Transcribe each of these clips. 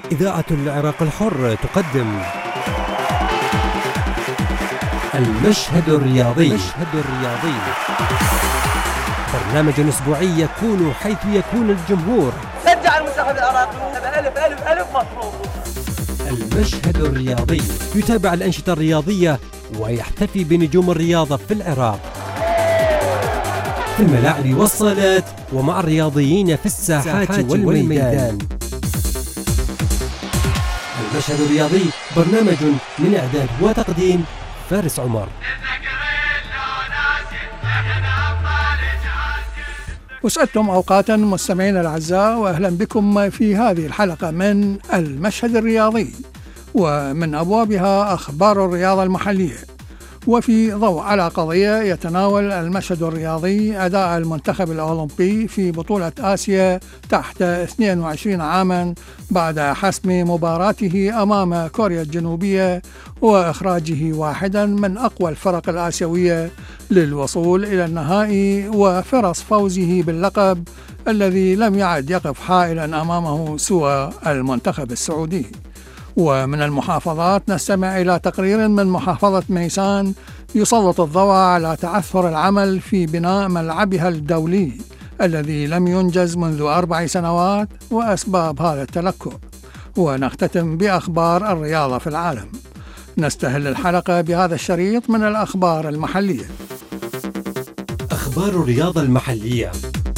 إذاعة العراق الحر تقدم المشهد الرياضي. برنامج أسبوعي يكون حيث يكون الجمهور. شجع المنتخب العراقي. ألف ألف ألف مطلوب. المشهد الرياضي يتابع الأنشطة الرياضية ويحتفي بنجوم الرياضة في العراق، في الملاعب والصالات ومع الرياضيين في الساحات والميدان. المشهد الرياضي برنامج من إعداد وتقديم فارس عمر. وسعدتم أوقاتا مستمعين الأعزاء، وأهلا بكم في هذه الحلقة من المشهد الرياضي، ومن أبوابها أخبار الرياضة المحلية. وفي ضوء على قضية يتناول المشهد الرياضي أداء المنتخب الأولمبي في بطولة آسيا تحت 22 عاما بعد حسم مباراته أمام كوريا الجنوبية وإخراجه واحدا من أقوى الفرق الآسيوية للوصول إلى النهائي، وفرص فوزه باللقب الذي لم يعد يقف حائلا أمامه سوى المنتخب السعودي. ومن المحافظات نستمع إلى تقرير من محافظة ميسان يسلط الضوء على تعثر العمل في بناء ملعبها الدولي الذي لم ينجز منذ 4 سنوات وأسباب هذا التلكؤ. ونختتم بأخبار الرياضة في العالم. نستهل الحلقة بهذا الشريط من الأخبار المحلية. أخبار الرياضة المحلية.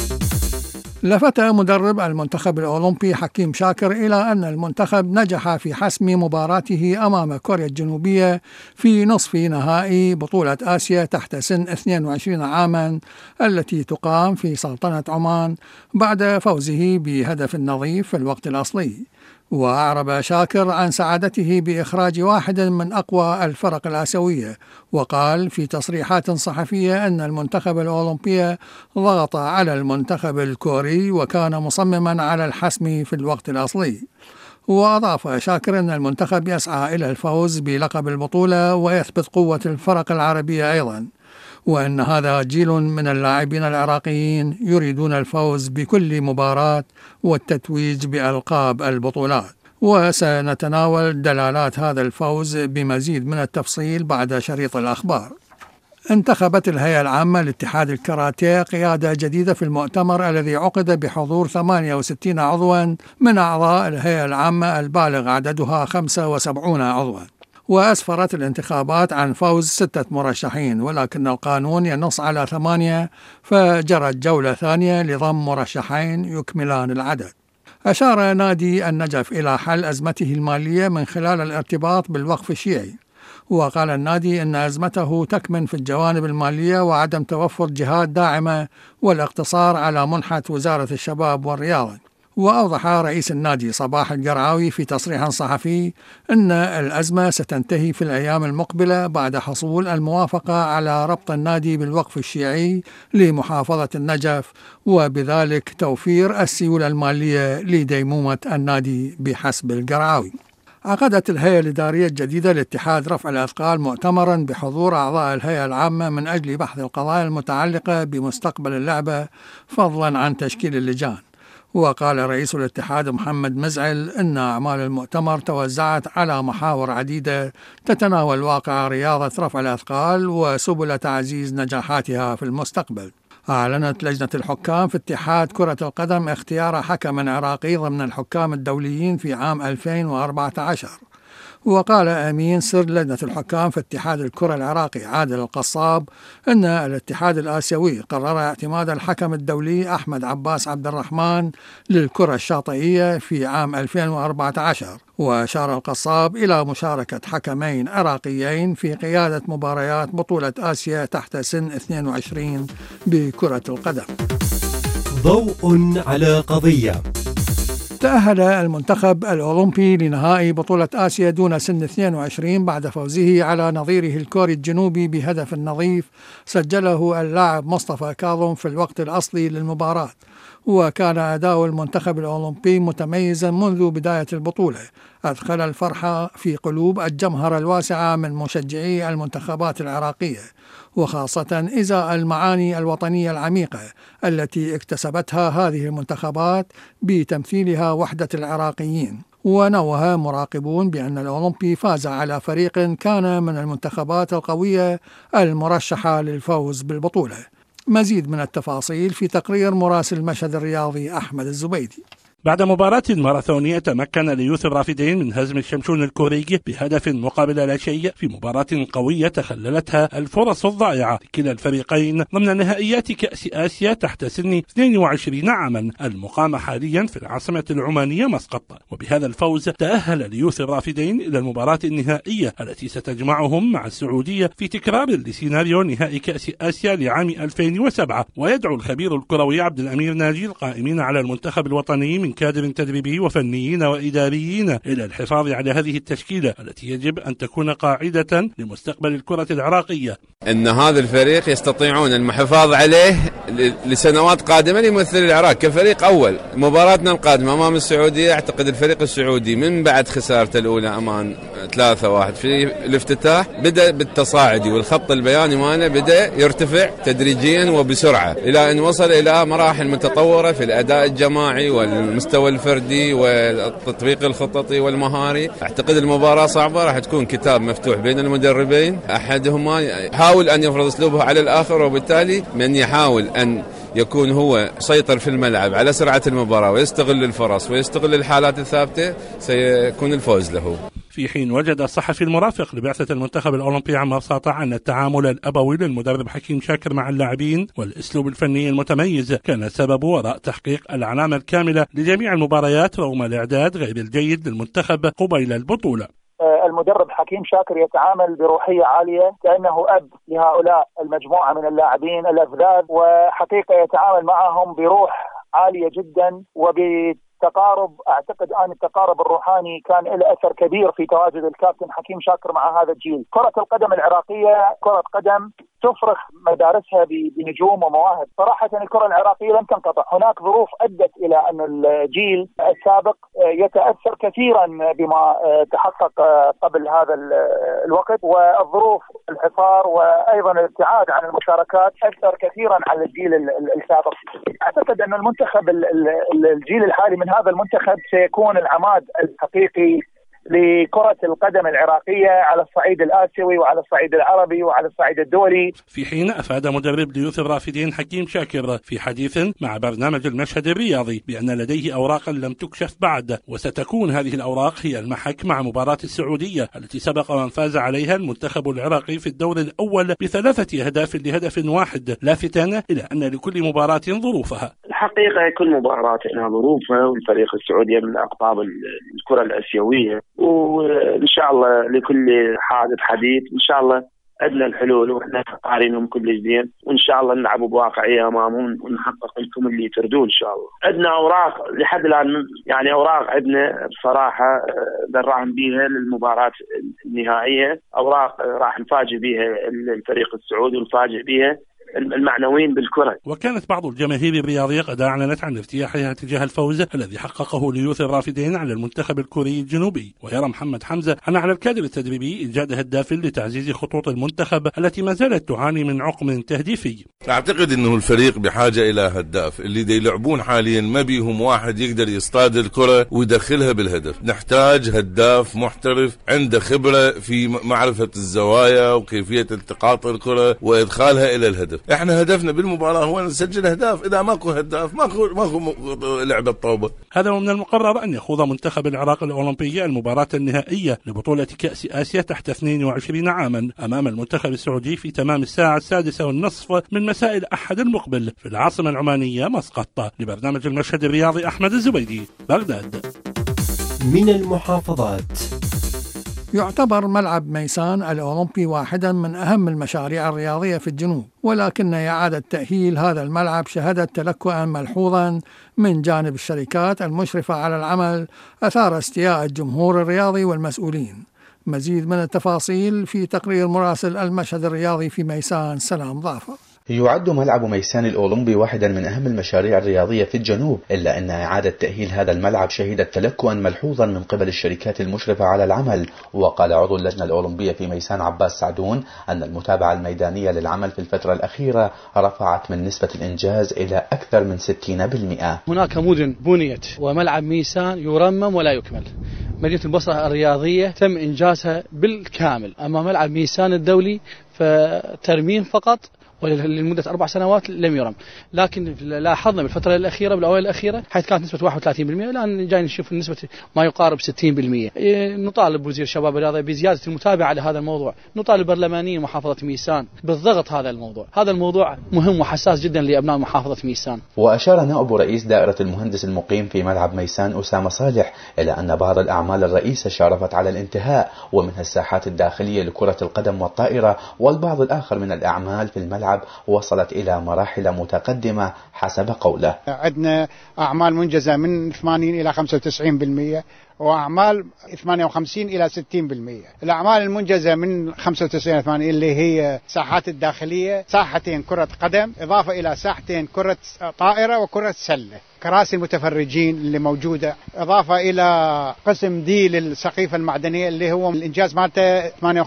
لفت مدرب المنتخب الأولمبي حكيم شاكر إلى أن المنتخب نجح في حسم مباراته أمام كوريا الجنوبية في نصف نهائي بطولة آسيا تحت سن 22 عاما التي تقام في سلطنة عمان بعد فوزه بهدف نظيف في الوقت الأصلي. وأعرب شاكر عن سعادته بإخراج واحد من أقوى الفرق الآسيوية، وقال في تصريحات صحفية أن المنتخب الأولمبي ضغط على المنتخب الكوري وكان مصمما على الحسم في الوقت الأصلي. وأضاف شاكر أن المنتخب يسعى إلى الفوز بلقب البطولة ويثبت قوة الفرق العربية أيضا، وأن هذا جيل من اللاعبين العراقيين يريدون الفوز بكل مباراة والتتويج بألقاب البطولات. وسنتناول دلالات هذا الفوز بمزيد من التفصيل بعد شريط الأخبار. انتخبت الهيئة العامة لاتحاد الكاراتيه قيادة جديدة في المؤتمر الذي عقد بحضور 68 عضوا من أعضاء الهيئة العامة البالغ عددها 75 عضوا. وأسفرت الانتخابات عن فوز 6 مرشحين، ولكن القانون ينص على 8، فجرت جولة ثانية لضم مرشحين يكملان العدد. أشار نادي النجف إلى حل أزمته المالية من خلال الارتباط بالوقف الشيعي، وقال النادي أن أزمته تكمن في الجوانب المالية وعدم توفر جهات داعمة والاقتصار على منحة وزارة الشباب والرياضة. وأوضح رئيس النادي صباح القرعاوي في تصريح صحفي أن الأزمة ستنتهي في الأيام المقبلة بعد حصول الموافقة على ربط النادي بالوقف الشيعي لمحافظة النجف، وبذلك توفير السيولة المالية لديمومة النادي بحسب القرعاوي. عقدت الهيئة الإدارية الجديدة لاتحاد رفع الأثقال مؤتمرا بحضور أعضاء الهيئة العامة من أجل بحث القضايا المتعلقة بمستقبل اللعبة فضلا عن تشكيل اللجان. وقال رئيس الاتحاد محمد مزعل أن أعمال المؤتمر توزعت على محاور عديدة تتناول واقع رياضة رفع الأثقال وسبل تعزيز نجاحاتها في المستقبل. أعلنت لجنة الحكام في اتحاد كرة القدم اختيار حكم عراقي ضمن الحكام الدوليين في عام 2014. وقال أمين سر لجنة الحكام في اتحاد الكرة العراقي عادل القصاب أن الاتحاد الآسيوي قرر اعتماد الحكم الدولي أحمد عباس عبد الرحمن للكرة الشاطئية في عام 2014. وأشار القصاب إلى مشاركة حكمين عراقيين في قيادة مباريات بطولة آسيا تحت سن 22 بكرة القدم. ضوء على قضية. تأهل المنتخب الأولمبي لنهائي بطولة آسيا دون سن 22 بعد فوزه على نظيره الكوري الجنوبي بهدف نظيف سجله اللاعب مصطفى كاظم في الوقت الأصلي للمباراة. وكان أداء المنتخب الأولمبي متميزا منذ بداية البطولة، أدخل الفرحة في قلوب الجمهرة الواسعة من مشجعي المنتخبات العراقية، وخاصة إزاء المعاني الوطنية العميقة التي اكتسبتها هذه المنتخبات بتمثيلها وحدة العراقيين. ونوه مراقبون بأن الأولمبي فاز على فريق كان من المنتخبات القوية المرشحة للفوز بالبطولة. مزيد من التفاصيل في تقرير مراسل المشهد الرياضي أحمد الزبيدي. بعد مباراة ماراثونية تمكن ليوث الرافدين من هزم الشمشون الكوري بهدف مقابل لا شيء في مباراة قوية تخللتها الفرص الضائعة لكلا الفريقين ضمن نهائيات كأس آسيا تحت سن 22 عاما المقامة حاليا في العاصمة العمانية مسقط. وبهذا الفوز تأهل ليوث الرافدين إلى المباراة النهائية التي ستجمعهم مع السعودية في تكرار لسيناريو نهائي كأس آسيا لعام 2007. ويدعو الخبير الكروي عبد الأمير ناجي القائمين على المنتخب الوطني من كادر تدريبي وفنيين وإداريين إلى الحفاظ على هذه التشكيلة التي يجب أن تكون قاعدة لمستقبل الكرة العراقية. أن هذا الفريق يستطيعون المحافظة عليه لسنوات قادمة ليمثل العراق كفريق أول. مباراتنا القادمة أمام السعودية أعتقد الفريق السعودي من بعد خسارته الأولى أمام 3-1 في الافتتاح بدأ بالتصاعدي، والخط البياني ماله بدأ يرتفع تدريجيا وبسرعة إلى أن وصل إلى مراحل متطورة في الأداء الجماعي والمستوى الفردي والتطبيق الخططي والمهاري. أعتقد المباراة صعبة، راح تكون كتاب مفتوح بين المدربين، أحدهما يحاول أن يفرض أسلوبه على الآخر، وبالتالي من يحاول أن يكون هو سيطر في الملعب على سرعة المباراة ويستغل الفرص ويستغل الحالات الثابتة سيكون الفوز له. في حين وجد الصحفي المرافق لبعثة المنتخب الأولمبي عمر ساطع أن التعامل الأبوي للمدرب حكيم شاكر مع اللاعبين والأسلوب الفني المتميز كان السبب وراء تحقيق العلامة الكاملة لجميع المباريات رغم الإعداد غير الجيد للمنتخب قبيل البطولة. المدرب حكيم شاكر يتعامل بروحية عالية كأنه أب لهؤلاء المجموعة من اللاعبين الأفذاذ، وحقيقة يتعامل معهم بروح عالية جدا وبتقارب. أعتقد أن التقارب الروحاني كان له أثر كبير في تواجد الكابتن حكيم شاكر مع هذا الجيل. كرة القدم العراقية كرة قدم تفرخ مدارسها بنجوم ومواهب. صراحة الكرة العراقية لم تنقطع، هناك ظروف أدت إلى أن الجيل السابق يتأثر كثيرا بما تحقق قبل هذا الوقت، والظروف الحصار وأيضا الابتعاد عن المشاركات أثر كثيرا على الجيل السابق. أعتقد أن المنتخب الجيل الحالي من هذا المنتخب سيكون العماد الحقيقي لكرة القدم العراقية على الصعيد الآسيوي وعلى الصعيد العربي وعلى الصعيد الدولي. في حين أفاد مدرب ليوث الرافدين حكيم شاكر في حديث مع برنامج المشهد الرياضي بأن لديه أوراقا لم تكشف بعد، وستكون هذه الأوراق هي المحك مع مباراة السعودية التي سبق وان فاز عليها المنتخب العراقي في الدور الأول ب3 أهداف لهدف واحد، لافتاً إلى أن لكل مباراة ظروفها. الحقيقة كل مباراة لها ظروفها، والفريق السعودي من أقطاب الكرة الآسيوية، وإن شاء الله لكل حادث حديث. إن شاء الله عندنا الحلول وإحنا قارينهم كل جديد، وإن شاء الله نلعبوا بواقعية أمامهم ونحقق لكم اللي تردون إن شاء الله. عندنا أوراق لحد الآن، يعني أوراق عندنا بصراحة دراهم بيها للمباراة النهائية، أوراق راح نفاجئ بيها الفريق السعودي ونفاجئ بيها المعنويين بالكرة. وكانت بعض الجماهير الرياضية قد أعلنت عن ارتياحها تجاه الفوز الذي حققه ليوث الرافدين على المنتخب الكوري الجنوبي. ويرى محمد حمزة أن على الكادر التدريبي إيجاد هداف لتعزيز خطوط المنتخب التي ما زالت تعاني من عقم تهديفي. أعتقد أنه الفريق بحاجة إلى هداف. اللي دي يلعبون حاليا ما بيهم واحد يقدر يصطاد الكرة ويدخلها بالهدف. نحتاج هداف محترف عنده خبرة في معرفة الزوايا وكيفية التقاط الكرة وإدخالها إلى الهدف. احنا هدفنا بالمباراة هو نسجل اهداف، اذا ماكو هداف ماكو لعبة طوبة. هذا ومن المقرر ان يخوض منتخب العراق الاولمبي المباراة النهائية لبطولة كأس آسيا تحت 22 عاما امام المنتخب السعودي في تمام الساعة 6:30 من مساء الأحد المقبل في العاصمة العمانية مسقط. لبرنامج المشهد الرياضي أحمد الزبيدي، بغداد. من المحافظات. يعتبر ملعب ميسان الأولمبي واحدا من أهم المشاريع الرياضية في الجنوب، ولكن إعادة تأهيل هذا الملعب شهدت تلكؤا ملحوظا من جانب الشركات المشرفة على العمل أثار استياء الجمهور الرياضي والمسؤولين. مزيد من التفاصيل في تقرير مراسل المشهد الرياضي في ميسان سلام ظافر. يعد ملعب ميسان الأولمبي واحدا من أهم المشاريع الرياضية في الجنوب، إلا أن إعادة تأهيل هذا الملعب شهدت تلكؤا ملحوظا من قبل الشركات المشرفة على العمل. وقال عضو اللجنة الأولمبية في ميسان عباس سعدون أن المتابعة الميدانية للعمل في الفترة الأخيرة رفعت من نسبة الإنجاز إلى أكثر من 60%. هناك مدن بنيت وملعب ميسان يرمم ولا يكمل، مدينة البصرة الرياضية تم إنجازها بالكامل أمام ملعب ميسان الدولي، فترميم فقط ولمدة 4 سنوات لم يرم. لكن لاحظنا بالفترة الأخيرة بالأوائل الأخيرة حيث كانت نسبة 31%، الآن جاي نشوف النسبة ما يقارب 60%. نطالب وزير الشباب والرياضة بزيادة المتابعة لهذا الموضوع، نطالب برلمانيين محافظة ميسان بالضغط هذا الموضوع، هذا الموضوع مهم وحساس جدا لأبناء محافظة ميسان. وأشار نائب رئيس دائرة المهندس المقيم في ملعب ميسان أسامة صالح إلى أن بعض الأعمال الرئيسة شارفت على الانتهاء، ومنها الساحات الداخلية لكرة القدم والطائرة، والبعض الآخر من الأعمال في الملعب وصلت إلى مراحل متقدمة حسب قوله. عندنا أعمال منجزة من 80 إلى 95%، وأعمال 58 إلى 60%. الأعمال المنجزة من 95 إلى 80 اللي هي ساحات الداخلية، ساحتين كرة قدم إضافة إلى ساحتين كرة طائرة وكرة سلة، كراسي المتفرجين اللي موجودة، إضافة إلى قسم دي للسقيفة المعدنية اللي هو الإنجاز مالته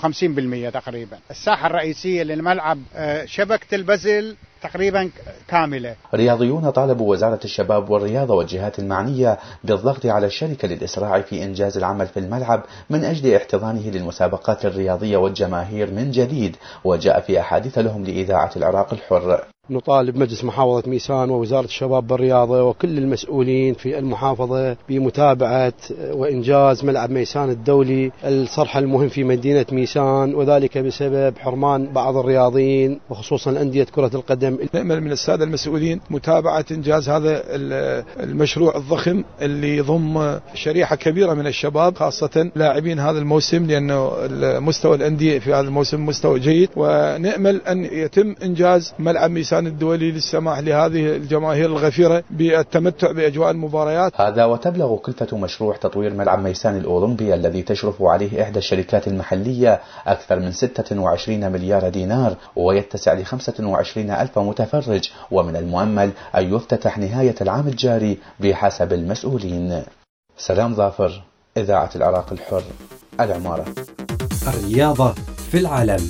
58% تقريبا. الساحة الرئيسية للملعب شبكة البزل تقريبا كاملة. رياضيون طالبوا وزارة الشباب والرياضة والجهات المعنية بالضغط على الشركة للإسراع في إنجاز العمل في الملعب من أجل احتضانه للمسابقات الرياضية والجماهير من جديد، وجاء في أحاديث لهم لإذاعة العراق الحر. نطالب مجلس محافظة ميسان ووزارة الشباب والرياضة وكل المسؤولين في المحافظة بمتابعة وإنجاز ملعب ميسان الدولي، الصرح المهم في مدينة ميسان، وذلك بسبب حرمان بعض الرياضيين وخصوصا أندية كرة القدم. نأمل من السادة المسؤولين متابعة إنجاز هذا المشروع الضخم اللي يضم شريحة كبيرة من الشباب خاصة لاعبين هذا الموسم، لأنه مستوى الأندية في هذا الموسم مستوى جيد، ونأمل أن يتم إنجاز ملعب ميسان الدولي للسماح لهذه الجماهير الغفيرة بالتمتع بأجواء المباريات. هذا وتبلغ كلفة مشروع تطوير ملعب ميسان الأولمبي الذي تشرف عليه إحدى الشركات المحلية أكثر من 26 مليار دينار، ويتسع ل 25,000 متفرج، ومن المؤمل أن يفتتح نهاية العام الجاري بحسب المسؤولين. سلام ظافر، إذاعة العراق الحر، العمارة. الرياضة في العالم.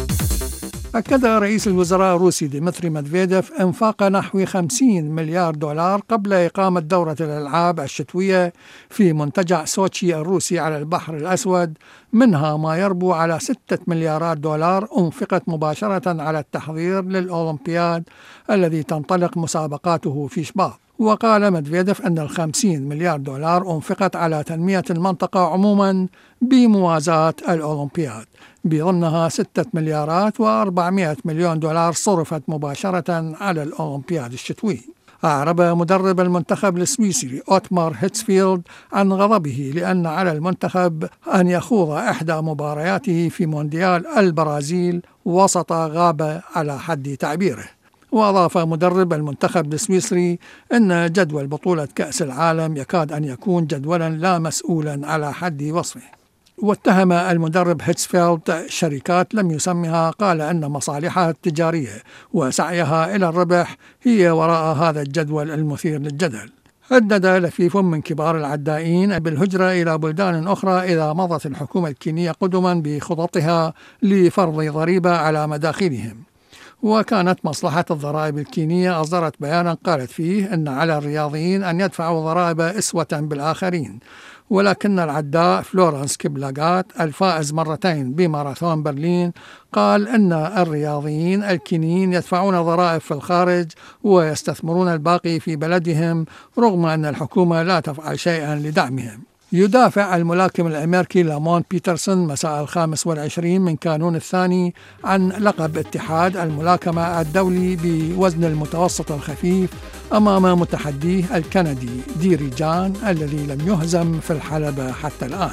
أكد رئيس الوزراء الروسي ديمتري ميدفيديف إنفاق نحو 50 مليار دولار قبل إقامة دورة الألعاب الشتوية في منتجع سوتشي الروسي على البحر الأسود، منها ما يربو على 6 مليارات دولار أنفقت مباشرة على التحضير للأولمبياد الذي تنطلق مسابقاته في شباط. وقال ميدفيديف أن 50 مليار دولار أنفقت على تنمية المنطقة عموما بموازاة الأولمبياد، بضمنها 6 مليارات و400 مليون دولار صرفت مباشرة على الأولمبياد الشتوي. أعرب مدرب المنتخب السويسري أوتمار هيتسفيلد عن غضبه لأن على المنتخب أن يخوض إحدى مبارياته في مونديال البرازيل وسط غابة على حد تعبيره. وأضاف مدرب المنتخب السويسري أن جدول بطولة كأس العالم يكاد أن يكون جدولا لا مسؤولا على حد وصفه. واتهم المدرب هيتسفيلد شركات لم يسمها، قال أن مصالحها التجارية وسعيها إلى الربح هي وراء هذا الجدول المثير للجدل. هدد لفيف من كبار العدائين بالهجرة إلى بلدان أخرى إذا مضت الحكومة الكينية قدما بخططها لفرض ضريبة على مداخلهم. وكانت مصلحة الضرائب الكينية أصدرت بيانا قالت فيه أن على الرياضيين أن يدفعوا ضرائب أسوة بالآخرين، ولكن العداء فلورنس كيبلاغات الفائز مرتين بماراثون برلين قال أن الرياضيين الكينيين يدفعون ضرائب في الخارج ويستثمرون الباقي في بلدهم رغم أن الحكومة لا تفعل شيئا لدعمهم. يدافع الملاكم الأمريكي لامون بيترسون مساء 25 من كانون الثاني عن لقب اتحاد الملاكمة الدولي بوزن المتوسط الخفيف أمام متحديه الكندي ديري جان الذي لم يهزم في الحلبة حتى الآن.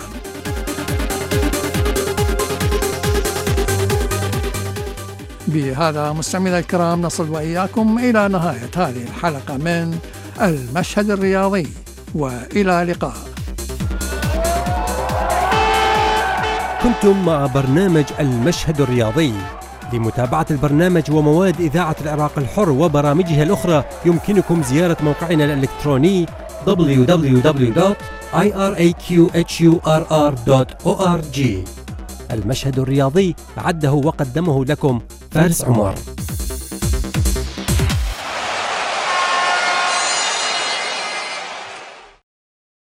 بهذا مستمعينا الكرام نصل وإياكم إلى نهاية هذه الحلقة من المشهد الرياضي، وإلى اللقاء. كنتم مع برنامج المشهد الرياضي. لمتابعة البرنامج ومواد إذاعة العراق الحر وبرامجها الأخرى يمكنكم زيارة موقعنا الإلكتروني www.iraqhurr.org. المشهد الرياضي عده وقدمه لكم فارس عمر.